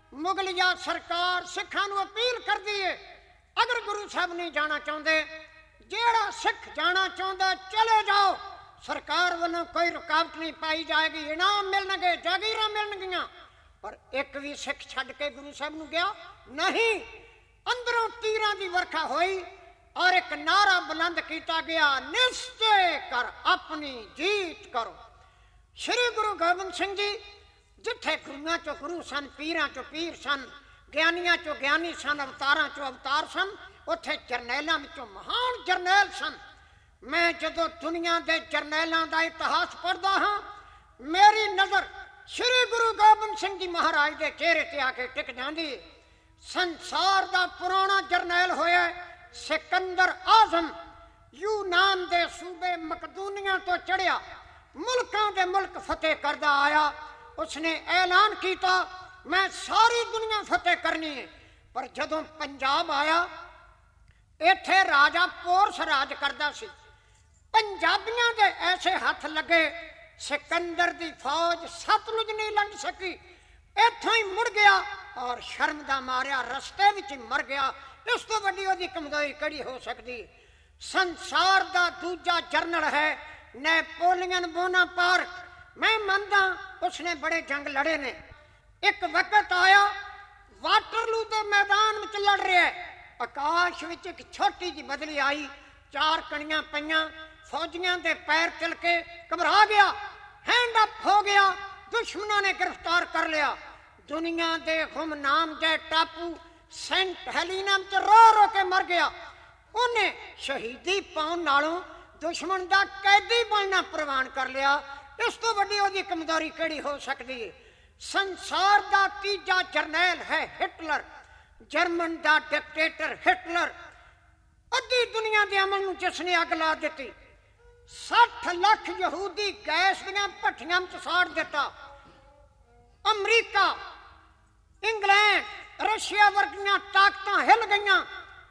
ਮੁਗਲਿਆ ਸਰਕਾਰ ਸਿੱਖਾਂ ਨੂੰ ਅਪੀਲ ਕਰਦੀ ਹੈ, ਅਗਰ ਗੁਰੂ ਸਾਹਿਬ ਨਹੀਂ ਜਾਣਾ ਚਾਹੁੰਦੇ, ਜਿਹੜਾ ਸਿੱਖ ਜਾਣਾ ਚਾਹੁੰਦਾ ਚਲੇ ਜਾਓ, ਸਰਕਾਰ ਵੱਲੋਂ ਕੋਈ ਰੁਕਾਵਟ ਨਹੀਂ ਪਾਈ ਜਾਏਗੀ, ਇਨਾਮ ਮਿਲਣਗੇ, ਜਾਗੀਰਾਂ ਮਿਲਣਗੀਆਂ। ਪਰ ਇੱਕ ਵੀ ਸਿੱਖ ਛੱਡ ਕੇ ਗੁਰੂ ਸਾਹਿਬ ਨੂੰ ਗਿਆ ਨਹੀਂ। ਅੰਦਰੋਂ ਤੀਰਾਂ ਦੀ ਵਰਖਾ ਹੋਈ ਔਰ ਇੱਕ ਨਾਰਾ ਬੁਲੰਦ ਕੀਤਾ ਗਿਆ, ਨਿਸ਼ਚੇ ਕਰ ਆਪਣੀ ਜੀਤ ਕਰੋ। ਸ਼੍ਰੀ ਗੁਰੂ ਗੋਬਿੰਦ ਸਿੰਘ ਜੀ ਜਿੱਥੇ ਗੁਰੂਆਂ ਚੋਂ ਗੁਰੂ ਸਨ, ਪੀਰਾਂ ਚੋਂ ਪੀਰ ਸਨ, ਗਿਆਨੀਆਂ ਚੋਂ ਗਿਆਨੀ ਸਨ, ਅਵਤਾਰਾਂ ਚੋਂ ਅਵਤਾਰ ਸਨ, ਉੱਥੇ ਜਰਨੈਲਾਂ ਵਿੱਚੋਂ ਮਹਾਨ ਜਰਨੈਲ ਸਨ। ਮੈਂ ਜਦੋਂ ਦੁਨੀਆ ਦੇ ਜਰਨੈਲਾਂ ਦਾ ਇਤਿਹਾਸ ਪੜ੍ਹਦਾ ਹਾਂ, ਮੇਰੀ ਨਜ਼ਰ ਸ਼੍ਰੀ ਗੁਰੂ ਗੋਬਿੰਦ ਸਿੰਘ ਜੀ ਮਹਾਰਾਜ ਦੇ ਚਿਹਰੇ ਤੇ ਆ ਕੇ ਟਿਕ ਜਾਂਦੀ ਹੈ। ਸੰਸਾਰ ਦਾ ਪੁਰਾਣਾ ਜਰਨੈਲ ਹੋਇਆ ਸਿਕੰਦਰ ਆਜ਼ਮ, ਯੂਨਾਨ ਦੇ ਸੂਬੇ ਮਕਦੂਨੀਆ ਤੋਂ ਚੜਿਆ, ਮੁਲਕਾਂ ਦੇ ਮੁਲਕ ਫਤਿਹ ਕਰਦਾ ਆਇਆ। ਉਸਨੇ ਐਲਾਨ ਕੀਤਾ ਮੈਂ ਸਾਰੀ ਦੁਨੀਆ ਫਤਿਹ ਕਰਨੀ ਹੈ। ਪਰ ਜਦੋਂ ਪੰਜਾਬ ਆਇਆ, ਇੱਥੇ ਰਾਜਾ ਪੋਰਸ ਰਾਜ ਕਰਦਾ ਸੀ। ਪੰਜਾਬੀਆਂ ਦੇ ਐਸੇ ਹੱਥ ਲੱਗੇ, ਸਿਕੰਦਰ ਦੀ ਫੌਜ ਸਤਲੁਜ ਨਹੀਂ ਲੰਘ ਸਕੀ, ਇੱਥੋਂ ਹੀ ਮੁੜ ਗਿਆ ਔਰ ਸ਼ਰਮ ਦਾ ਮਾਰਿਆ ਰਸਤੇ ਵਿੱਚ ਹੀ ਮਰ ਗਿਆ। ਇਸ ਤੋਂ ਵੱਡੀ ਉਹਦੀ ਕਮਜ਼ੋਰੀ ਕਿਹੜੀ ਹੋ ਸਕਦੀ? ਸੰਸਾਰ ਦਾ ਦੂਜਾ ਜਰਨਲ ਹੈ ਨੈਪੋਲੀਅਨ ਬੋਨਾਪਾਰਟ। ਮੈਂ ਮੰਨਦਾ ਉਸਨੇ ਬੜੇ ਜੰਗ ਲੜੇ ਨੇ। ਇੱਕ ਵਕਤ ਆਇਆ ਵਾਟਰਲੂ ਦੇ ਮੈਦਾਨ ਵਿੱਚ ਲੜ ਰਿਹਾ, ਆਕਾਸ਼ ਵਿੱਚ ਇੱਕ ਛੋਟੀ ਜਿਹੀ ਬਦਲੀ ਆਈ, 4 ਕਣੀਆਂ ਪਈਆਂ, ਫੌਜੀਆਂ ਦੇ ਪੈਰ ਤਿਲਕੇ, ਘਬਰਾ ਗਿਆ, ਹੈਂਡ ਅਪ ਹੋ ਗਿਆ, ਦੁਸ਼ਮਣਾਂ ਨੇ ਗ੍ਰਿਫਤਾਰ ਕਰ ਲਿਆ। ਦੁਨੀਆ ਦੇ ਗੁਮਨਾਮ ਜੇ ਟਾਪੂ ਸੈਂਟ ਹੈਲੀਨਾ ਵਿੱਚ ਰੋ ਰੋ ਕੇ ਮਰ ਗਿਆ। ਉਹਨੇ ਸ਼ਹੀਦੀ ਪਾਉਣ ਨਾਲੋਂ ਦੁਸ਼ਮਣ ਦਾ ਕੈਦੀ ਬਣਨਾ ਪ੍ਰਵਾਨ ਕਰ ਲਿਆ। ਇਸ ਤੋਂ ਵੱਡੀ ਉਹਦੀ ਕਮਜ਼ੋਰੀ ਕਿਹੜੀ ਹੋ ਸਕਦੀ ਹੈ? ਸੰਸਾਰ ਦਾ ਤੀਜਾ ਜਰਨੈਲ ਹੈ ਹਿਟਲਰ, ਜਰਮਨ ਦਾ ਡਿਕਟੇਟਰ ਹਿਟਲਰ। ਅੱਧੀ ਦੁਨੀਆ ਦੇ ਅਮਨ ਨੂੰ ਜਿਸਨੇ ਅੱਗ ਲਾ ਦਿੱਤੀ, 60 ਲੱਖ ਯਹੂਦੀ ਗੈਸ ਦੀਆਂ ਭੱਠੀਆਂ ਵਿੱਚ ਸਾੜ ਦਿੱਤਾ। ਅਮਰੀਕਾ, ਇੰਗਲੈਂਡ, ਰਸ਼ੀਆ ਵਰਗੀਆਂ ਤਾਕਤਾਂ ਹਿੱਲ ਗਈਆਂ।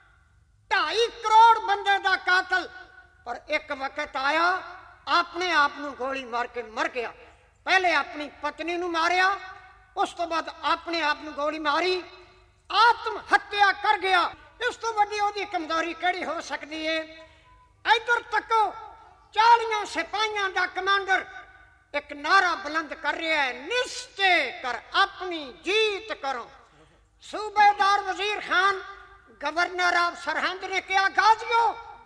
2.5 ਕਰੋੜ ਬੰਦੇ ਦਾ ਕਾਤਲ। ਪਰ ਇੱਕ ਵਕਤ ਆਇਆ ਆਪਣੇ ਆਪ ਨੂੰ ਗੋਲੀ ਮਾਰ ਕੇ ਮਰ ਗਿਆ। ਪਹਿਲੇ ਆਪਣੀ ਪਤਨੀ ਨੂੰ ਮਾਰਿਆ, ਉਸ ਤੋਂ ਬਾਅਦ ਆਪਣੇ ਆਪ ਨੂੰ ਗੋਲੀ ਮਾਰੀ, ਆਤਮ ਹੱਤਿਆ ਕਰ ਗਿਆ। ਇਸ ਤੋਂ ਵੱਡੀ ਉਹਦੀ ਕਮਜ਼ੋਰੀ ਕਿਹੜੀ ਹੋ ਸਕਦੀ ਹੈ? ਇੱਧਰ ਤੱਕੋ, 40 ਸਿਪਾਹੀਆਂ ਦਾ ਕਮਾਂਡਰ ਇੱਕ ਨਾਰਾ ਬੁਲੰਦ ਕਰ ਰਿਹਾ ਹੈ, ਨਿਸ਼ਚੇ ਕਰ ਆਪਣੀ ਜੀਤ ਕਰੋ। ਸੂਬੇਦਾਰ ਵਜ਼ੀਰ ਖਾਨ, ਗਵਰਨਰ ਆਫ ਸਰਹੰਦ ਨੇ ਕਿਹਾ, ਗਾਜ਼ੀਓ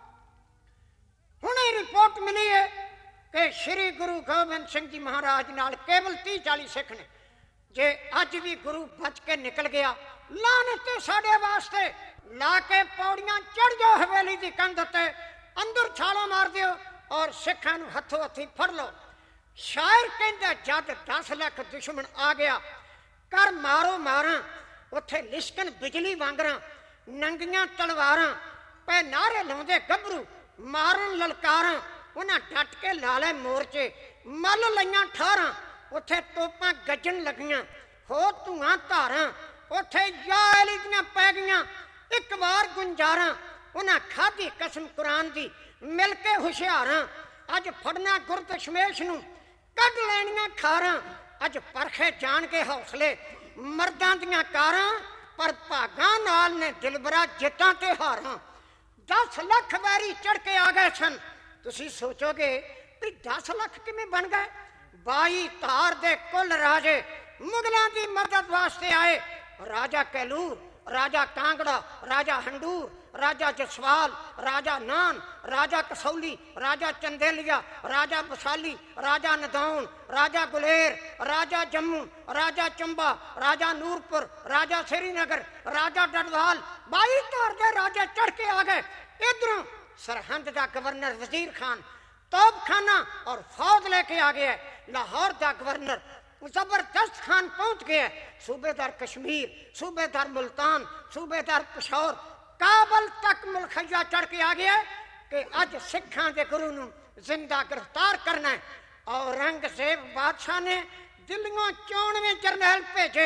ਹੁਣੇ ਰਿਪੋਰਟ ਮਿਲੀ ਹੈ ਕਿ ਸ਼੍ਰੀ ਗੁਰੂ ਗੋਬਿੰਦ ਸਿੰਘ ਜੀ ਮਹਾਰਾਜ ਨਾਲ ਕੇਵਲ 30-40 ਸਿੱਖ ਨੇ। ਜੇ ਅੱਜ ਵੀ ਗੁਰੂ ਬਚ ਕੇ ਨਿਕਲ ਗਿਆ, ਲਾਨਤ ਸਾਡੇ ਵਾਸਤੇ। ਲਾ ਕੇ ਪੌੜੀਆਂ ਚੜ ਜਾਓ ਹਵੇਲੀ ਦੀ ਕੰਧ ਉੱਤੇ, ਅੰਦਰ ਛਾਲਾਂ ਮਾਰ ਦਿਓ ਔਰ ਸਿੱਖਾਂ ਨੂੰ ਹੱਥੋਂ ਹੱਥੀ ਫੜ ਲਓ। ਸ਼ਾਇਰ ਕਹਿੰਦਾ ਜਦ 10 ਲੱਖ ਦੁਸ਼ਮਣ ਆ ਗਿਆ, ਕਰ ਮਾਰੋ ਮਾਰਾਂ, ਉੱਥੇ ਲਿਸ਼ਕਣ ਬਿਜਲੀ ਵਾਂਗਰਾਂ, ਨੰਗੀਆਂ ਤਲਵਾਰਾਂ, ਪੈ ਨਾਰੇ ਲਾਉਂਦੇ ਗੱਭਰੂ, ਮਾਰਨ ਲਲਕਾਰਾਂ। ਉਹਨਾਂ ਡਟ ਕੇ ਲਾ ਲੈ ਮੋਰਚੇ, ਮੱਲ ਲਈਆਂ ਠਾਰਾਂ, ਉੱਥੇ ਤੋਪਾਂ ਗੱਜਣ ਲੱਗੀਆਂ, ਹੋ ਧੂਆਂ ਧਾਰਾਂ, ਉੱਥੇ ਯਾਲੀ ਦੀਆਂ ਪੈ ਗਈਆਂ ਇੱਕ ਵਾਰ ਗੁੰਜਾਰਾਂ। ਉਹਨਾਂ ਖਾਧੀ ਕਸਮ ਕੁਰਾਨ ਦੀ, ਮਿਲ ਕੇ ਹੁਸ਼ਿਆਰਾਂ। ਅੱਜ ਫੜਨਾ ਗੁਰਦਸ਼ਮੇਸ਼ ਨੂੰ, ਕੱਢ ਲੈਣੀਆਂ ਖਾਰਾਂ। ਅੱਜ ਪਰਖੇ ਜਾਣ ਕੇ ਹੌਸਲੇ ਮਰਦਾਂ ਦੀਆਂ ਕਾਰਾਂ, ਪਰ ਭਾਗਾਂ ਨਾਲ ਨੇ ਦਿਲਬਰਾ ਜਿੱਤਾਂ ਤੇ ਹਾਰਾਂ। 10 ਲੱਖ ਵੈਰੀ ਚੜ ਕੇ ਆ ਗਏ ਸਨ। ਤੁਸੀਂ ਸੋਚੋਗੇ ਵੀ 10 ਲੱਖ ਕਿਵੇਂ ਬਣ ਗਏ? 22 ਧਾਰ ਦੇ ਕੁੱਲ ਰਾਜੇ ਮੁਗਲਾਂ ਦੀ ਮਦਦ ਵਾਸਤੇ ਆਏ। ਰਾਜਾ ਕੈਲੂਰ, ਰਾਜਾ ਕਾਂਗੜਾ, ਰਾਜਾ ਹੰਡੂਰ, ਰਾਜਾ ਜਸਵਾਲ, ਰਾਜਾ ਨਾਨ, ਰਾਜਾ ਕਸੌਲੀ, ਰਾਜਾ ਚੰਦੇਲੀਆ, ਰਾਜਾ ਬਸਾਲੀ, ਰਾਜਾ ਨਦੌਣ, ਰਾਜਾ ਗੁਲੇਰ, ਰਾਜਾ ਜੰਮੂ, ਰਾਜਾ ਚੰਬਾ, ਰਾਜਾ ਨੂਰਪੁਰ, ਰਾਜਾ श्रीनगर, ਰਾਜਾ ਡਡਵਾਲ। 22 ਧਾਰ ਦੇ ਰਾਜੇ ਚੜ ਕੇ ਆ ਗਏ। इधरों सरहंद का गवर्नर वजीर खान तोपखाना और फौज लेके आ गया। लाहौर का गवर्नर जबरदस्त खान पहुंच गया। सूबेदार कश्मीर, सूबेदार मुल्तान, सूबेदार पेशौर, काबल तक मुल्खिया चढ़ के आ गया कि अज सिखा के गुरु नूं जिंदा गिरफ्तार करना है। औरंगजेब बादशाह ने दिल्लियों 94 जरनैल भेजे।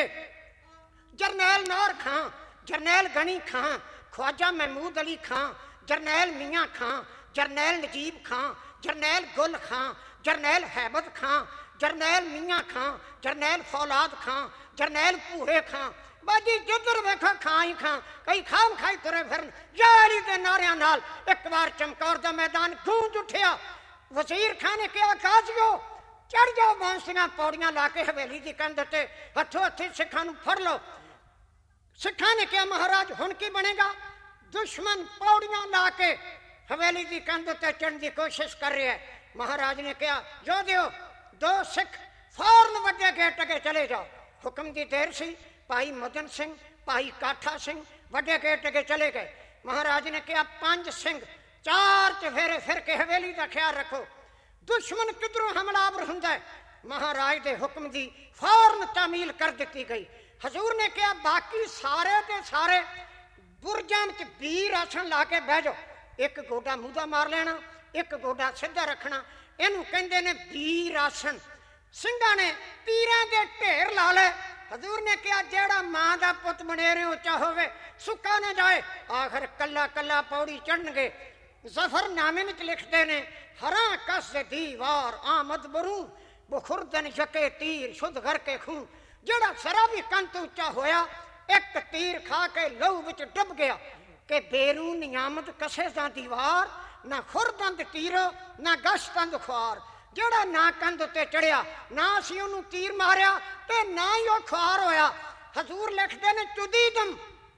जरनैल नौर खां, जरनैल गनी खां, ख्वाजा महमूद अली खां, जरनैल मियाँ खां, जरनैल नजीब खां, जरनैल गुल खां, जरनैल हैबत खां, जरनैल मियाँ खां, जरनैल फौलाद खां, जरनैल भूरे खां, बाजी जिधर देखो खां ही खां, कई खाम खाई तुरे फिरन जारी दे नारियां नाल। एक बार चमकौर दा मैदान गूंज उठिया। वजीर खान ने कहा काजियो चढ़ जाओ बांसियां पौड़ियां ला के हवेली की कंध ते हथों हथी सिखां नूं फड़ लो। सिखां ने कहा महाराज हुण की बनेगा? दुश्मन पौड़ियां ला के हवेली की कंध ते चढ़ने की कोशिश कर रहे हैं। महाराज ने कहा जो दियो दो सिख फौरन वड्डे गेट अगे चले जाओ। हुक्म की देर सी। भाई मदन सिंह भाई काठा सिंह वड्डे गेट अगे चले गए। महाराज ने कहा 5 सिंह 4 चफेरे फिर के हवेली का ख्याल रखो, दुश्मन किधरों हमलावर हुंदा है। महाराज के हुक्म की फौरन तामील कर दी गई। हजूर ने कहा बाकी सारे के सारे बुरजां च वीर आसन ला के बह जाओ। एक गोडा मूदा मार लेना, एक गोडा सीधा रखना, इनू कहंदे ने वीर आसन। ਸਿੰਘਾਂ ने तीरां दे ढेर ला ले। हजूर ने कहा जेड़ा मां दा पुत बनेरे उच्चा होवे सुक्का न जाए। आखिर कला कला पौड़ी चढ़नगे। जफरनामे विच लिखते ने हरा कस दीवार आमद बरू बुखुरदन यके तीर शुद्ध घर के खून। जेड़ा सरा भी कंत उच्चा होया एक तीर खा के लहू विच डुब गया कि बेरू नियामत कसे दा दीवार ना खुरदंद तीरो ना गश्तंद खुआर। जेड़ा ना कंध उत्ते चढ़िया ना असीं उहनूं तीर मारिया ते ना ही वो खुआर होया। हजूर लिखते ने चुदीदम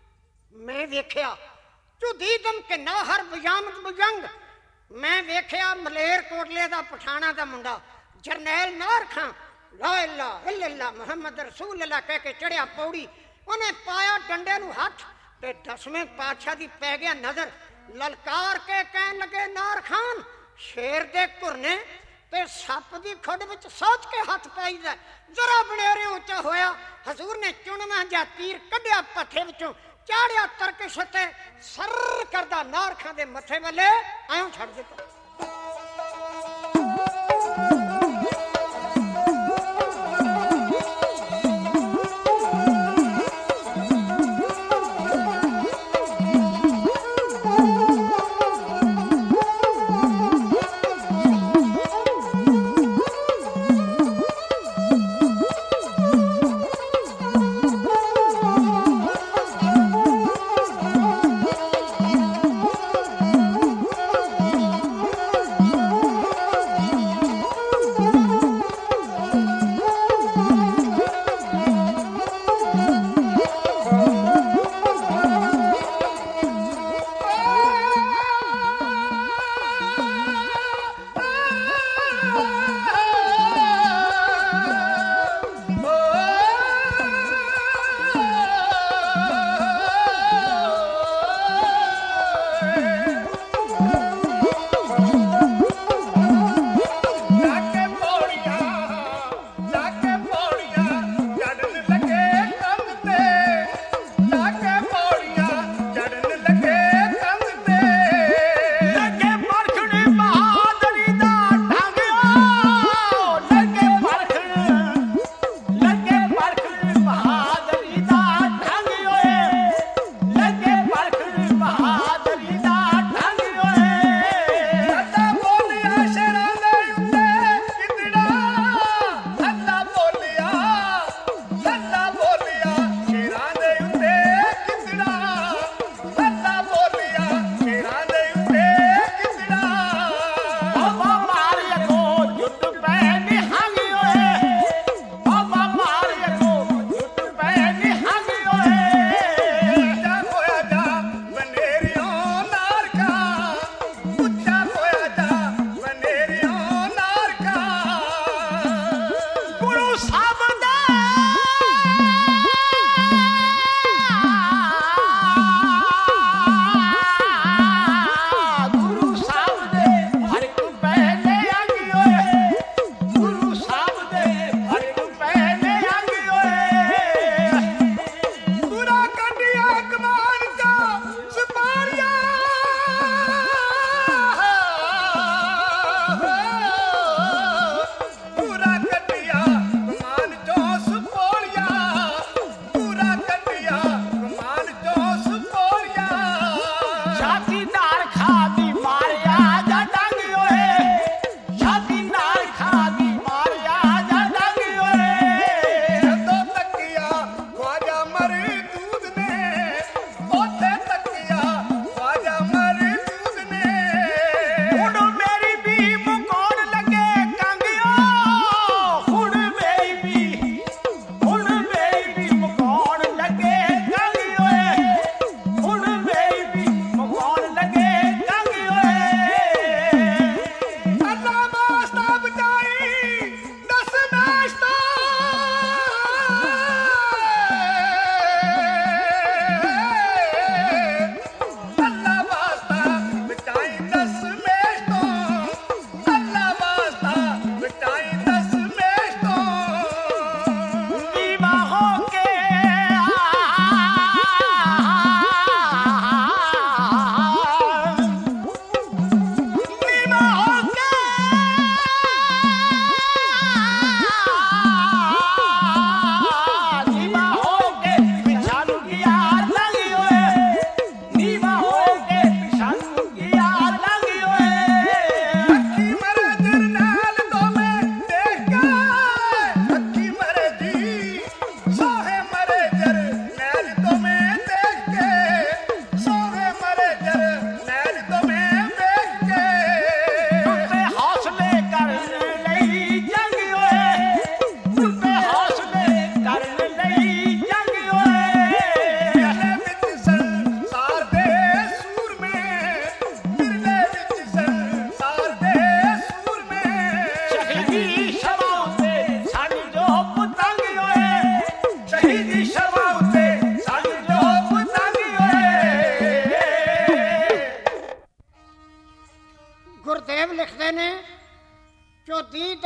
मैं वेख्या चुदीदम के ना हर बयामत बुजंग। मैं वेख्या मलेर कोटले दा पठाना दा मुंडा जरनैल नार खां ला इलाहा इल्लल्लाह मुहम्मद रसूल अल्लाह कह के चढ़िया पौड़ी। उन्हें पाया डंडे नूं हथ ते 10वें पातशाह दी पै गया नजर। ललकार के कहन लगे नार खान शेर दे घुरने ते सप दी खुड विच सोच के हथ पाईदा जरा बनेरे उच्चा होया। हजूर ने चुनवा जा तीर कढ़िया पत्थे विचों चाड़िया तरकश ते सर करदा नार खां दे मथे वाले आयों छड़ दिता।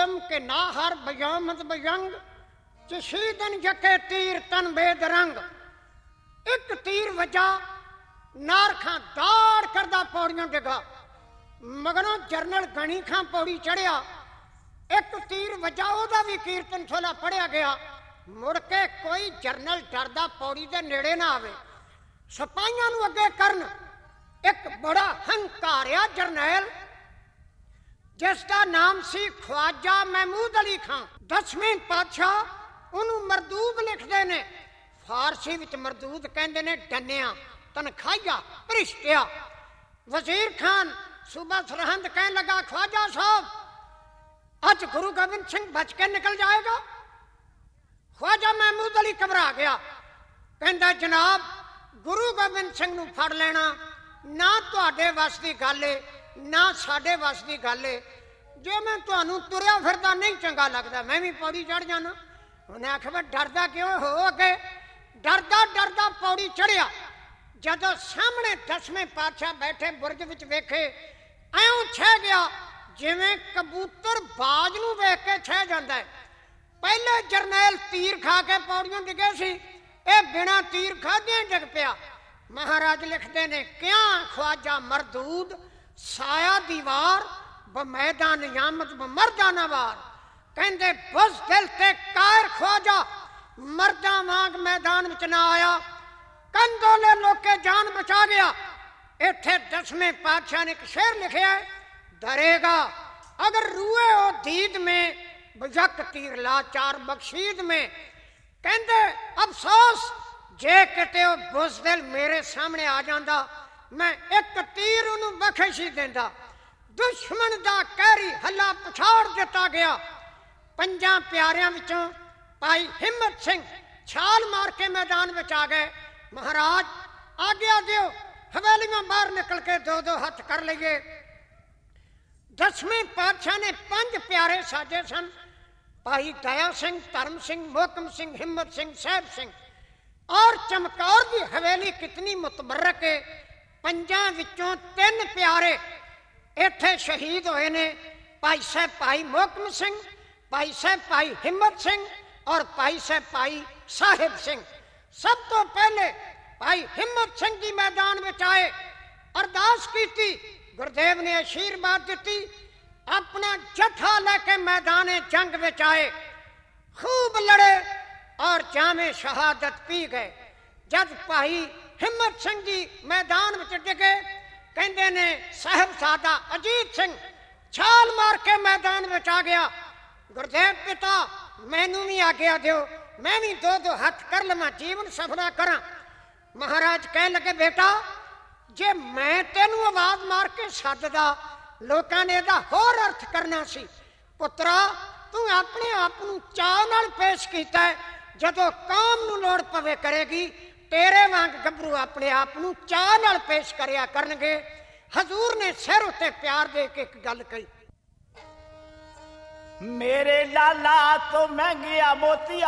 ਊਦਮ ਕੇ ਨਾਹਰ ਬਯਾਮਤ ਬਯੰਗ ਚਸ਼ੀਦਨ ਜਕੇ ਤੀਰ ਤਨ ਬੇਦਰੰਗ। ਇੱਕ ਤੀਰ ਵਜਾ ਨਾਰਖਾਂ ਦਾੜ ਕਰਦਾ ਪੌੜੀਆਂ ਡਿੱਗਾ। ਮਗਰੋਂ ਜਰਨਲ ਗਣੀ ਖਾਂ ਪੌੜੀ ਚੜਿਆ। ਇੱਕ ਤੀਰ ਵਜਾ ਉਹਦਾ ਵੀ ਕੀਰਤਨ ਛੋਲਾ ਪੜਿਆ ਗਿਆ। ਮੁੜ ਕੇ ਕੋਈ ਜਰਨਲ ਡਰਦਾ ਪੌੜੀ ਦੇ ਨੇੜੇ ਨਾ ਆਵੇ। ਸਿਪਾਹੀਆਂ ਨੂੰ ਅੱਗੇ ਕਰਨ ਇੱਕ ਬੜਾ ਹੰਕਾਰਿਆ ਜਰਨੈਲ ਜਿਸ ਦਾ ਨਾਮ ਸੀ ਖਵਾਜਾ ਮਹਿਮੂਦ ਅਲੀ ਖਾਂ। 10ਵੇਂ ਪਾਤਸ਼ਾਹ ਉਹਨੂੰ ਮਰਦੂਦ ਲਿਖਦੇ ਨੇ। ਫਾਰਸੀ ਵਿੱਚ ਮਰਦੂਦ ਕਹਿੰਦੇ ਨੇ ਡੰਨਿਆ, ਤਨਖਾਹੀਆ, ਭ੍ਰਿਸ਼ਟਿਆ। ਵਜ਼ੀਰ ਖਾਨ ਸੂਬਾ ਸਰਹੰਦ ਕਹਿਣ ਲੱਗਾ, ਖਵਾਜਾ ਸਾਹਿਬ ਅੱਜ ਗੁਰੂ ਗੋਬਿੰਦ ਸਿੰਘ ਬਚ ਕੇ ਨਿਕਲ ਜਾਏਗਾ। ਖਵਾਜਾ ਮਹਿਮੂਦ ਅਲੀ ਘਬਰਾ ਗਿਆ। ਕਹਿੰਦਾ ਜਨਾਬ ਗੁਰੂ ਗੋਬਿੰਦ ਸਿੰਘ ਨੂੰ ਫੜ ਲੈਣਾ ਨਾ ਤੁਹਾਡੇ ਵੱਸ ਦੀ ਗੱਲ ਏ ਨਾ ਸਾਡੇ ਵੱਸ ਦੀ ਗੱਲ ਏ। ਜੇ ਮੈਂ ਤੁਹਾਨੂੰ ਤੁਰਿਆ ਫਿਰਦਾ ਨਹੀਂ ਚੰਗਾ ਲੱਗਦਾ ਮੈਂ ਵੀ ਪੌੜੀ ਚੜ ਜਾਣਾ। ਉਹਨੇ ਆਖਿਆ ਡਰਦਾ ਕਿਉਂ ਹੋ? ਅੱਗੇ ਡਰਦਾ ਡਰਦਾ ਪੌੜੀ ਚੜਿਆ। ਜਦੋਂ ਸਾਹਮਣੇ 10ਵੇਂ ਪਾਤਸ਼ਾਹ ਬੈਠੇ ਬੁਰਜ ਵਿੱਚ ਵੇਖੇ ਐਉਂ ਛਹਿ ਗਿਆ ਜਿਵੇਂ ਕਬੂਤਰ ਬਾਜ ਨੂੰ ਵੇਖ ਕੇ ਛਹਿ ਜਾਂਦਾ ਹੈ। ਪਹਿਲੇ ਜਰਨੈਲ ਤੀਰ ਖਾ ਕੇ ਪੌੜੀਆਂ ਡਿੱਗੇ ਸੀ, ਇਹ ਬਿਨਾਂ ਤੀਰ ਖਾਧਿਆਂ ਡਿੱਗ ਪਿਆ। ਮਹਾਰਾਜ ਲਿਖਦੇ ਨੇ ਕਿਆ ਖਵਾਜਾ ਮਰਦੂਦ ਸਾਇਆ ਦੀਵਾਰ ਬਮੈਦਾਨ ਨਿਆਮਤ ਬਮਰਦਾਨਾ ਵਾਰ। ਕਹਿੰਦੇ ਬੁਜ਼ ਦਿਲ ਤੇ ਕਾਇਰ ਖਵਾਜਾ ਮਰਦਾਂ ਵਾਂਗ ਮੈਦਾਨ ਵਿੱਚ ਨਾ ਆਇਆ। ਕੰਦੋਲੇ ਲੋਕੇ ਜਾਨ ਬਚਾ ਗਿਆ। ਇੱਥੇ 10ਵੇਂ ਪਾਤਸ਼ਾਹ ਨੇ ਇੱਕ ਸ਼ੇਰ ਲਿਖਿਆ, डरेगा अगर रूए हो दीद में बजक तीर लाचार बख्शीद में। कहते अफसोस जे किते बुज़दिल मेरे सामने आ जांदा मैं एक तीर उन्हें बख्श ही देंदा। दुश्मन दा कहरी हल्ला पछाड़ दिता गया। 5 प्यारियां विचों भाई हिम्मत सिंह छाल मार के मैदान में आ गए। महाराज आज्ञा दियो हवेलियां बाहर निकल के 2-2 हाथ कर लिए। 10वें पातशाह ने 5 प्यारे साजे सन, भाई दया सिंह, धर्म सिंह, मोहकम सिंह, हिम्मत सिंह, साहब सिंह। और चमकौर की हवेली कितनी मुतबरक है। 5 विचों 3 प्यारे इत्थे शहीद होए ने, भाई साहब भाई मोहकम सिंह, भाई साहब भाई हिम्मत सिंह और भाई साहब भाई साहिब सिंह। सब तो पहले भाई हिम्मत सिंह जी मैदान में आए, अरदास की थी, गुरुदेव ने आशीर्वाद दी, अपना जत्था लेके मैदान जंग में आए, खूब लड़े और जामे शहादत पी गए। जब भाई हिम्मत सिंह जी मैदान में डिगे, कहते ने साहिबजादा अजीत सिंह छाल मार के मैदान में आ गया। गुरुदेव पिता मैनू भी आज्ञा दो, मैं भी 2-2 हाथ कर लवा, जीवन सफला करा। महाराज कह लगे बेटा जे मैं तेनू आवाज मार के सददा लोकां ने इहदा होर अर्थ करना सी। पुत्रा तू अपने आप नू चाह नाल पेश कीता है, जदों कौम नू लोड़ पवे करेगी तेरे वांग गभरू अपने आप नू चाह नाल पेश करिया करनगे। हजूर ने सिर उत्ते प्यार दे के एक गल कही, मेरे लाला तो महंगिया मोतिया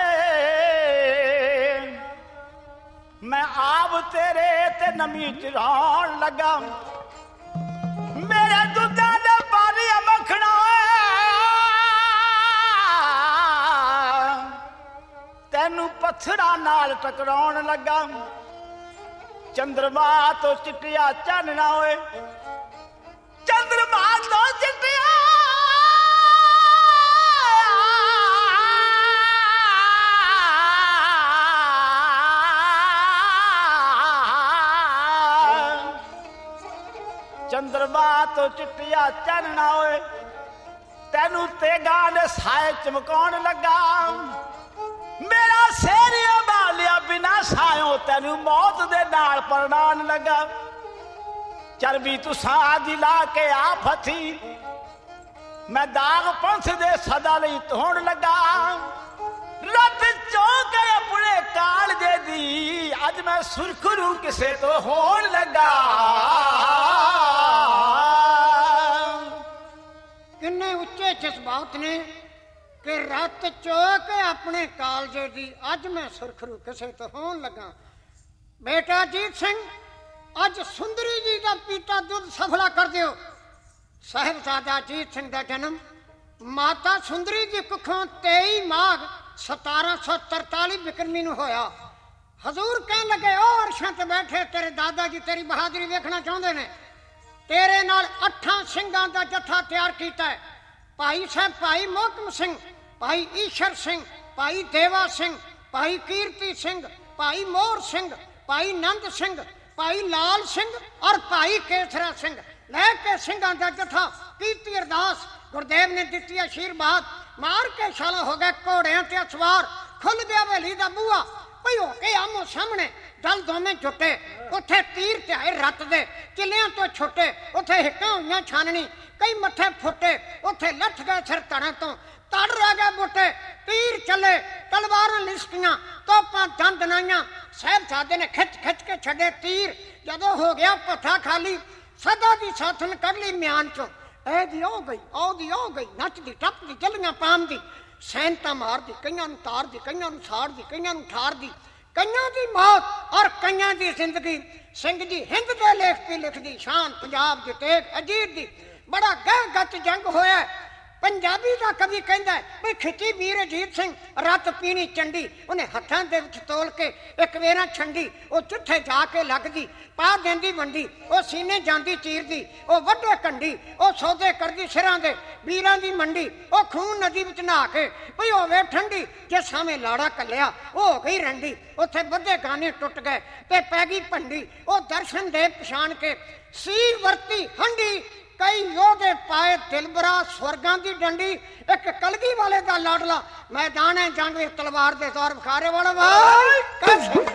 होए, मैं आप तेरे ते नमी चढ़ान लगा। मेरे दुधा दे पानी मखना तेनू पत्थरा नाल टकराउण लगा। चंद्रमा तो चिट्टिया चानना होए, चंद्रमा तो चिट्टिया चंद्रमा तो चिट्टिया चानना होए, तेनू तेगा ने साए चमकाउण लगा। मेरा सेरिया बालिया बिना सायों तेनू मौत दे नाल परनान लगा। चरबी तू साज ला के आप हथी, मैं दाग पंथ दे सदा लई धोण लगा। रत चौके अपने काल दे दी, अज मैं सुरखरू किसे तो होण लगा। किन्ने उच्चे जज्बात ने कि रत चौक अपने कालजे दी, अज मैं सुरखरू किसे तो होण लगा। बेटा अजीत सिंह अज सुंदरी जी का पीता दुध सफला कर दियो। साहिबजादा अजीत सिंह का जन्म ਮਾਤਾ ਸੁੰਦਰੀ ਦੀ ਕੁੱਖੋਂ 23 ਮਾਘ 1743 ਬਿਕਰਮੀ ਨੂੰ ਹੋਇਆ। ਹਜ਼ੂਰ ਕਹਿਣ ਲੱਗੇ ਉਹ ਅਰਸ਼ਾਂ ਤੇ ਬੈਠੇ ਤੇਰੇ ਦਾਦਾ ਜੀ ਤੇਰੀ ਬਹਾਦਰੀ ਵੇਖਣਾ ਚਾਹੁੰਦੇ ਨੇ। ਤੇਰੇ ਨਾਲ 8 ਸਿੰਘਾਂ ਦਾ ਜੱਥਾ ਤਿਆਰ ਕੀਤਾ ਹੈ। ਭਾਈ ਸਾਹਿਬ ਭਾਈ ਮੋਹਕਮ ਸਿੰਘ, ਭਾਈ ਈਸ਼ਰ ਸਿੰਘ, ਭਾਈ ਦੇਵਾ ਸਿੰਘ, ਭਾਈ ਕੀਰਤੀ ਸਿੰਘ, ਭਾਈ ਮੋਹਰ ਸਿੰਘ, ਭਾਈ ਨੰਦ ਸਿੰਘ, ਭਾਈ ਲਾਲ ਸਿੰਘ ਔਰ ਭਾਈ ਕੇਸਰਾ ਸਿੰਘ ਲੈ ਕੇ ਸਿੰਘਾਂ ਦਾ ਜੱਥਾ ਕੀਤੀ ਅਰਦਾਸ। ਗੁਰਦੇਵ ਨੇ ਦਿੱਤੀ ਆਸ਼ੀਰਵਾਦ। ਮਾਰ ਕੇ ਛਾਲਾ ਹੋ ਗਏ ਘੋੜਿਆਂ ਤੇ ਸਵਾਰ। ਖੁੱਲ ਗਿਆ ਹਵੇਲੀ ਦਾ ਬੂਹਾ। ਭਈ ਹੋ ਕੇ ਆਮੋ ਸਾਹਮਣੇ ਦਲ ਦੋਵੇਂ ਜੁੱਟੇ। ਉੱਥੇ ਤੀਰ ਧਿਆਏ ਰੱਤ ਦੇ ਕਿਲਿਆਂ ਤੋਂ ਛੁੱਟੇ। ਉੱਥੇ ਹਿੱਕਾਂ ਹੋਈਆਂ ਛਾਨਣੀ ਕਈ ਮੱਥੇ ਫੁੱਟੇ। ਉੱਥੇ ਲੱਥ ਗਏ ਸਿਰ ਧੜਾਂ ਤੋਂ ਤੜ ਰਹਿ ਗਏ ਬੁੱਟੇ। ਤੀਰ ਚੱਲੇ ਤਲਵਾਰਾਂ ਲਿਸਕੀਆਂ ਤੋਪਾਂ ਦੰਦ ਨਾਈਆਂ। ਸਾਹਿਬਜ਼ਾਦੇ ਨੇ ਖਿੱਚ ਖਿੱਚ ਕੇ ਛੱਡੇ ਤੀਰ। ਜਦੋਂ ਹੋ ਗਿਆ ਪੱਠਾ ਖਾਲੀ ਸਦਾ ਦੀ ਸਾਥਣ ਕੱਢ ਲਈ ਮਿਆਨ ਚੋਂ। ਇਹਦੀ ਹੋ ਗਈ ਉਹਦੀ ਹੋ ਗਈ ਨੱਚਦੀ ਟੱਪਦੀ ਚੱਲੀਆਂ ਪਾਉਂਦੀ। ਸੈਨਤਾ ਮਾਰਦੀ ਕਈਆਂ ਨੂੰ ਤਾਰਦੀ ਕਈਆਂ ਨੂੰ ਸਾੜਦੀ ਕਈਆਂ ਨੂੰ ਠਾਰਦੀ। ਕਈਆਂ ਦੀ ਮੌਤ ਔਰ ਕਈਆਂ ਦੀ ਜ਼ਿੰਦਗੀ। ਸਿੰਘ ਜੀ ਹਿੰਦ ਦੇ ਲੇਖ ਤੇ ਲਿਖਦੀ ਸ਼ਾਨ ਪੰਜਾਬ ਦੀ ਤੇਗ ਅਜੀਤ ਦੀ। ਬੜਾ ਗਹਿ ਗੱਚ ਜੰਗ ਹੋਇਆ। ਪੰਜਾਬੀ ਦਾ ਕਵੀ ਕਹਿੰਦਾ ਵੀ ਖਿੱਚੀ ਵੀਰ ਅਜੀਤ ਸਿੰਘ ਰੱਤ ਪੀਣੀ ਚੰਡੀ। ਉਹਨੇ ਹੱਥਾਂ ਦੇ ਵਿੱਚ ਤੋਲ ਕੇ ਇੱਕ ਵੇਰਾ ਛੰਡੀ। ਉਹ ਚੁੱਠੇ ਜਾ ਕੇ ਲੱਗਦੀ ਪਾ ਦਿੰਦੀ ਵੰਡੀ। ਉਹ ਸੀਨੇ ਜਾਂਦੀ ਚੀਰਦੀ ਉਹ ਵੱਡੇ ਕੰਡੀ। ਉਹ ਸੌਦੇ ਕਰਦੀ ਸਿਰਾਂ ਦੇ ਵੀਰਾਂ ਦੀ ਮੰਡੀ। ਉਹ ਖੂਨ ਨਦੀ ਵਿੱਚ ਨਹਾ ਕੇ ਭਈ ਹੋਵੇ ਠੰਡੀ। ਜੇ ਸਾਵੇਂ ਲਾੜਾ ਕੱਲਿਆ ਉਹ ਹੋ ਗਈ ਰੰਡੀ। ਉੱਥੇ ਵੱਡੇ ਗਾਨੇ ਟੁੱਟ ਗਏ ਤੇ ਪੈ ਗਈ ਭੰਡੀ। ਉਹ ਦਰਸ਼ਨ ਦੇ ਪਛਾਣ ਕੇ ਸੀ ਵਰਤੀ ਹੰਡੀ। ਕਈ ਯੋਧੇ ਪਾਏ ਦਿਲਬਰਾ ਸਵਰਗਾਂ ਦੀ ਡੰਡੀ। ਇੱਕ ਕਲਗੀ ਵਾਲੇ ਦਾ ਲਾਡਲਾ ਮੈਦਾਨ ਹੈ ਜੰਗ ਵਿੱਚ ਤਲਵਾਰ ਦੇ ਜ਼ੋਰ ਵਿਖਾਰੇ ਵਾਲਾ ਵਾਹ।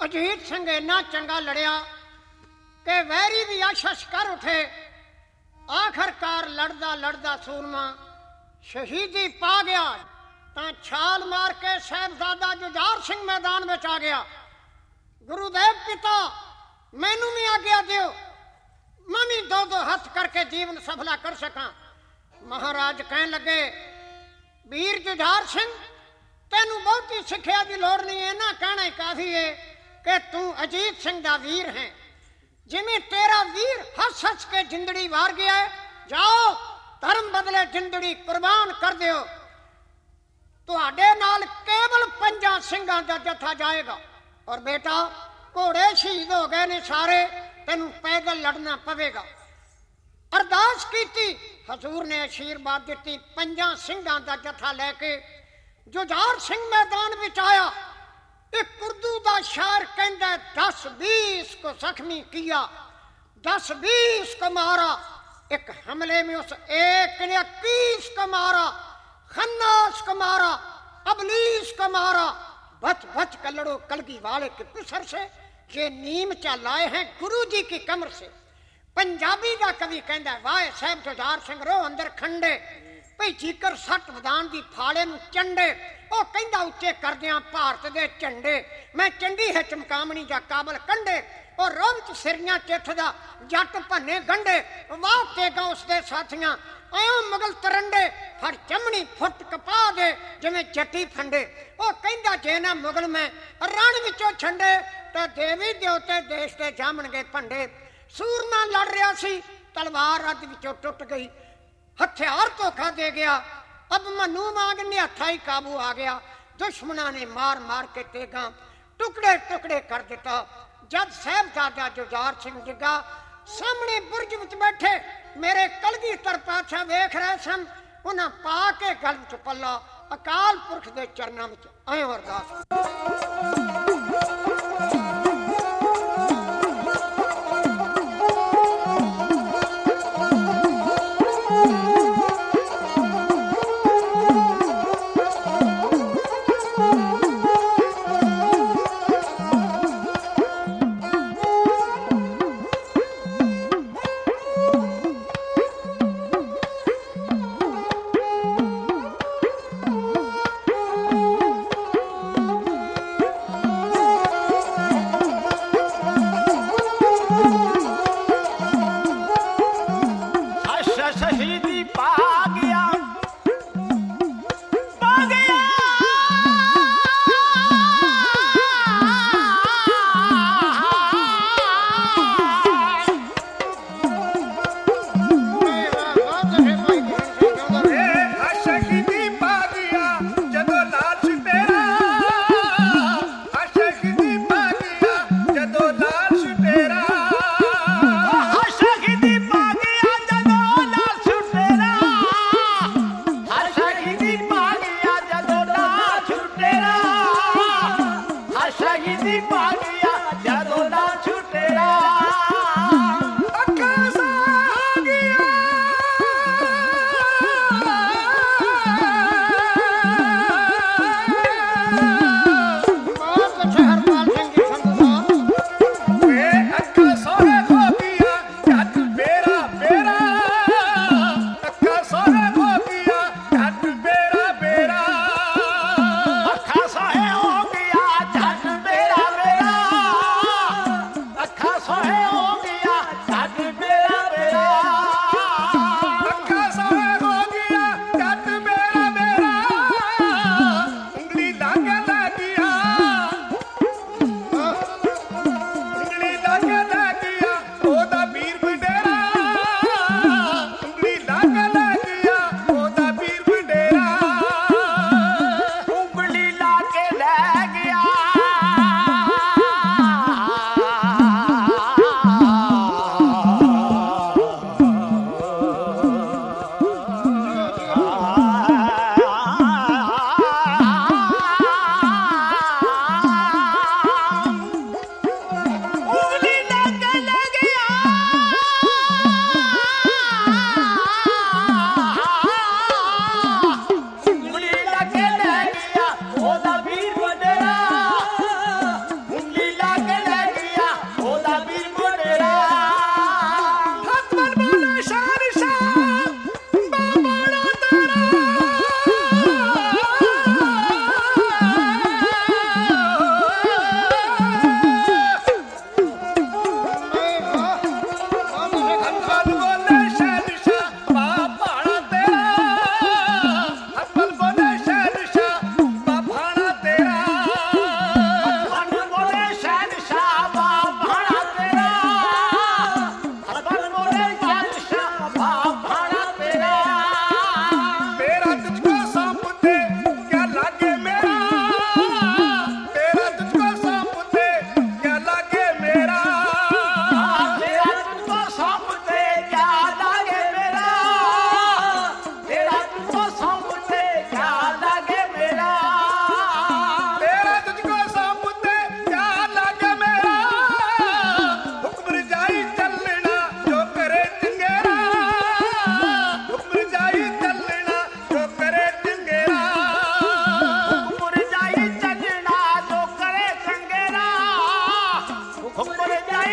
ਅਜੀਤ ਸਿੰਘ ਇੰਨਾ ਚੰਗਾ ਲੜਿਆ ਕਿ ਵੈਰੀ ਵੀ ਆਸ਼ਸ਼ ਕਰ ਉਠੇ। ਆਖਰਕਾਰ ਲੜਦਾ ਲੜਦਾ ਸੂਰਮਾ ਸ਼ਹੀਦੀ ਪਾ ਗਿਆ ਤਾਂ ਛਾਲ ਮਾਰ ਕੇ ਸਾਹਿਬਜ਼ਾਦਾ ਜੁਝਾਰ ਸਿੰਘ ਮੈਦਾਨ ਵਿੱਚ ਆ ਗਿਆ। ਗੁਰੂਦੇਵ ਪਿਤਾ ਮੈਨੂੰ ਵੀ ਆਗਿਆ ਦਿਓ, ਮੈਂ ਵੀ ਦੋ ਦੋ ਹੱਥ ਕਰਕੇ ਜੀਵਨ ਸਫਲਾ ਕਰ ਸਕਾਂ। ਮਹਾਰਾਜ ਕਹਿਣ ਲੱਗੇ, ਵੀਰ ਜੁਝਾਰ ਸਿੰਘ ਤੈਨੂੰ ਬਹੁਤੀ ਸਿੱਖਿਆ ਦੀ ਲੋੜ ਨਹੀਂ, ਇਹਨਾਂ ਕਹਿਣਾ ਹੀ ਕਾਫੀ ਹੈ ਕਿ ਤੂੰ ਅਜੀਤ ਸਿੰਘ ਦਾ ਵੀਰ ਹੈ। ਜਿਵੇਂ ਤੇਰਾ ਵੀਰ ਹੱਸ ਹੱਸ ਕੇ ਜਿੰਦੜੀ ਵਾਰ ਗਿਆ ਹੈ, ਜਾਓ ਧਰਮ ਬਦਲੇ ਜਿੰਦੜੀ ਕੁਰਬਾਨ ਕਰ ਦਿਓ। ਤੁਹਾਡੇ ਨਾਲ ਕੇਵਲ 5 ਸਿੰਘਾਂ ਦਾ ਜਥਾ ਜਾਏਗਾ ਔਰ ਬੇਟਾ ਘੋੜੇ ਸ਼ਹੀਦ ਹੋ ਗਏ ਨੇ ਸਾਰੇ, ਤੈਨੂੰ ਪੈਦਲ ਲੜਨਾ ਪਵੇਗਾ। ਅਰਦਾਸ ਕੀਤੀ, ਹਜ਼ੂਰ ਨੇ ਅਸ਼ੀਰਵਾਦ ਦਿੱਤੀ। 5 ਸਿੰਘਾਂ ਦਾ ਜਥਾ ਲੈ ਕੇ ਜੁਝਾਰ ਸਿੰਘ ਮੈਦਾਨ ਵਿੱਚ ਆਇਆ। ਇੱਕ ਉਰਦੂ ਦਾ ਸ਼ਾਇਰ ਕਹਿੰਦਾ, 10-20 को जख्मी किया, 10-20 को मारा, एक हमले में उस एक ने 21 को मारा, खन्नास को मारा, अबलीस को मारा, बच बच कर लड़ो कलगी वाले के पिसर से, ये नीम चा लाए हैं गुरु जी की कमर से। पंजाबी का कवि कहता है, वाह साहब जुझार सिंह रो अंदर खंडे भई जीकर सट विधान दी फाड़े नूं चंडे। ਉਹ ਕਹਿੰਦਾ ਉੱਚੇ ਕਰਦਿਆਂ ਭਾਰਤ ਦੇ ਝੰਡੇ, ਮੈਂ ਚੰਡੀ ਹੈ ਚਮਕਾਮਣੀ ਜਾਂ ਕਾਬਲ ਕੰਡੇ। ਉਹ ਰੋਹ ਚ ਸਿਰੀਆਂ ਚਿੱਠ ਦਾ ਜੱਟ ਭੰਨੇ ਗੰਢੇ, ਵਾਹ ਤੇਗਾ ਉਸਦੇ ਸਾਥੀਆਂ ਆਇਓ ਮੁਗਲ ਤਰੰਡੇ, ਫੜ ਚਮਣੀ ਫੁੱਟ ਕਪਾ ਦੇ ਜਿਵੇਂ ਜੱਟੀ ਫੰਡੇ। ਉਹ ਕਹਿੰਦਾ ਜੇ ਨਾ ਮੁਗਲ ਮੈਂ ਰਣ ਵਿੱਚੋਂ ਛੰਡੇ, ਤਾਂ ਦੇਵੀ ਦੇਵਤੇ ਦੇਸ਼ ਦੇ ਜਾਮਣਗੇ ਭੰਡੇ। ਸੂਰਮਾ ਲੜ ਰਿਹਾ ਸੀ, ਤਲਵਾਰ ਰੱਦ ਵਿੱਚੋਂ ਟੁੱਟ ਗਈ, ਹਥਿਆਰ ਧੋਖਾ ਦੇ ਗਿਆ। अब मनु मांग निहत्था ही काबू आ गया। दुश्मना ने मार मार के तेगा टुकड़े टुकड़े कर दिता। जब साहबजादा जुझार सिंह डिगा, सामने बुर्ज विच बैठे मेरे कलगीधर पातशाह वेख रहे सन। उन्हां पा के गल च पल्ला अकाल पुरख दे चरनां विच आयो अरदास। हो गया जट बेरा बेरा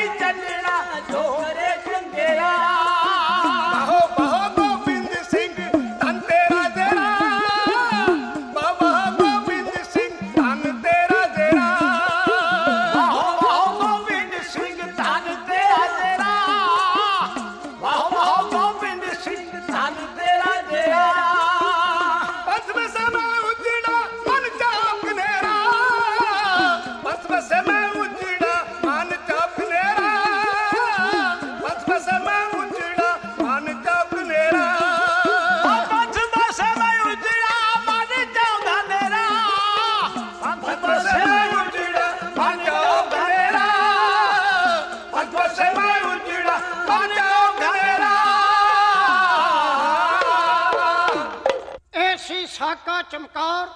ਨਹੀਂ ਚੱਲਣਾ ਜੋਰੇ ਚੰਗਿਆ ਬਾਹੋ ਬਾਹੋ ਗੋਬਿੰਦ ਸਿੰਘ ਧੰਨ ਤੇਰਾ ਜੇਰਾ ਬਾਬਾ ਗੋਬਿੰਦ ਸਿੰਘ ਧੰਨ ਤੇਰਾ ਜੇਰਾ ਵਾਹ ਵਾਹ ਗੋਬਿੰਦ ਸਿੰਘ ਧੰਨ ਤੇਰਾ ਜੇਰਾ ਵਾਹ ਵਾਹ ਗੋਬਿੰਦ ਸਿੰਘ ਧੰਨ ਤੇਰਾ ਜੇਰਾ ਬਸ ਬਸ ਮੈਂ ਉਜੜਾ ਮਨ ਚਾਪ ਨੇਰਾ ਬਸ ਬਸ ਮੈਂ ਉਜੜਾ ਮਨ ਚਾਪ ਨੇਰਾ ਬਸ ਬਸ ਮੈਂ ਉਜੜਾ ਮਨ ਚਾਪ ਨੇਰਾ ਬਸ ਬਸ ਮੈਂ ਉਜੜਾ ਮਨ ਚਾਹੁੰਦਾ ਨੇਰਾ ਬਸ ਬਸ ਮੈਂ ਉਜੜਾ ਮਨ ਚਾਹੁੰਦਾ ਨੇਰਾ ਬਸ ਬਸ ਮੈਂ ਉਜੜਾ ਮਨ ਚਾਹੁੰਦਾ ਨੇਰਾ ਇਹ ਸੀ ਸਾਕਾ ਚਮਕੌਰ,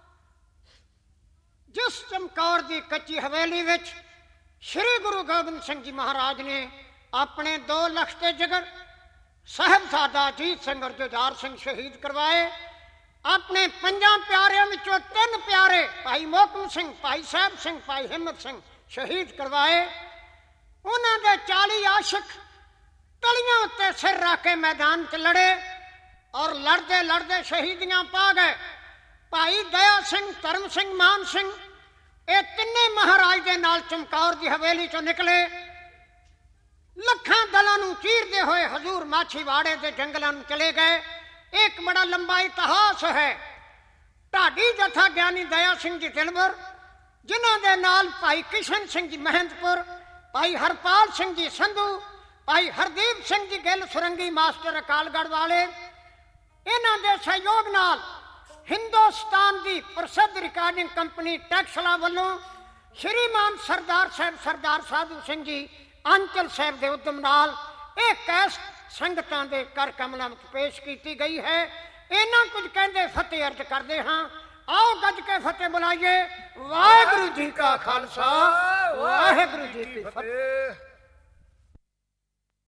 ਜਿਸ ਚਮਕੌਰ ਦੀ ਕੱਚੀ ਹਵੇਲੀ ਵਿੱਚ ਸ੍ਰੀ ਗੁਰੂ ਗੋਬਿੰਦ ਸਿੰਘ ਜੀ ਮਹਾਰਾਜ ਨੇ ਆਪਣੇ 2 ਲੱਖ ਤੇ ਜਿਗਰ ਸਾਹਿਬਜ਼ਾਦਾ ਅਜੀਤ ਸਿੰਘ ਔਰ ਜੁਝਾਰ ਸਿੰਘ ਸ਼ਹੀਦ ਕਰਵਾਏ। ਆਪਣੇ 5 ਪਿਆਰਿਆਂ ਵਿੱਚੋਂ 3 ਪਿਆਰੇ ਭਾਈ ਮੋਹਕਮ ਸਿੰਘ, ਭਾਈ ਸਾਹਿਬ ਸਿੰਘ, ਭਾਈ ਹਿੰਮਤ ਸਿੰਘ ਸ਼ਹੀਦ ਕਰਵਾਏ। ਉਹਨਾਂ ਦੇ 40 ਆਸ਼ਿਕ ਤਲੀਆਂ ਉੱਤੇ ਸਿਰ ਰੱਖ ਕੇ ਮੈਦਾਨ 'ਚ ਲੜੇ ਔਰ ਲੜਦੇ ਲੜਦੇ ਸ਼ਹੀਦੀਆਂ ਪਾ ਗਏ। ਭਾਈ ਦਇਆ ਸਿੰਘ, ਧਰਮ ਸਿੰਘ, ਮਾਨ ਸਿੰਘ, ਇਹ ਤਿੰਨੇ ਮਹਾਰਾਜ ਦੇ ਨਾਲ ਚਮਕੌਰ ਦੀ ਹਵੇਲੀ ਚੋਂ ਨਿਕਲੇ। ਲੱਖਾਂ ਦਲਾਂ ਨੂੰ ਚੀਰਦੇ ਹੋਏ ਹਜ਼ੂਰ ਮਾਛੀਵਾੜੇ ਦੇ ਜੰਗਲਾਂ ਨੂੰ ਚਲੇ ਗਏ। ਇੱਕ ਬੜਾ ਲੰਬਾ ਇਤਿਹਾਸ ਹੈ। ਢਾਡੀ ਜਥਾ ਗਿਆਨੀ ਦਇਆ ਸਿੰਘ ਜੀ ਦਿਲਬਰ, ਜਿਨ੍ਹਾਂ ਦੇ ਨਾਲ ਭਾਈ ਕਿਸ਼ਨ ਸਿੰਘ ਜੀ ਮਹਿੰਦਪੁਰ, ਭਾਈ ਹਰਪਾਲ ਸਿੰਘ ਜੀ ਸੰਧੂ, ਭਾਈ ਹਰਦੀਪ ਸਿੰਘ ਜੀ ਗਿੱਲ ਸੁਰੰਗੀ ਮਾਸਟਰ ਅਕਾਲਗੜ੍ਹ ਵਾਲੇ, ਇਹਨਾਂ ਦੇ ਸਹਿਯੋਗ ਨਾਲ ਹਿੰਦੁਸਤਾਨ ਦੀ ਪ੍ਰਸਿੱਧ ਰਿਕਾਰਡਿੰਗ ਕੰਪਨੀ ਟੈਕਸਲਾ ਵੱਲੋਂ ਸ਼੍ਰੀਮਾਨ ਸਰਦਾਰ ਸਾਹਿਬ ਸਰਦਾਰ ਸਾਧੂ ਸਿੰਘ ਜੀ ਅੰਚਲ ਸਾਹਿਬ ਦੇ ਉਦਮ ਨਾਲ ਇਹ ਕੈਸਟ ਸੰਗਤਾਂ ਦੇ ਕਰ ਕਮਲਾਂ ਵਿੱਚ ਪੇਸ਼ ਕੀਤੀ ਗਈ ਹੈ। ਇਹਨਾਂ ਕੁਝ ਕਹਿੰਦੇ ਫਤਿਹ ਅਰਜ਼ ਕਰਦੇ ਹਾਂ। ਆਓ ਗੱਜ ਕੇ ਫਤਿਹ ਬੁਲਾਈਏ। ਵਾਹਿਗੁਰੂ ਜੀ ਕਾ ਖਾਲਸਾ, ਵਾਹਿਗੁਰੂ ਜੀ ਕੀ ਫਤਿਹ।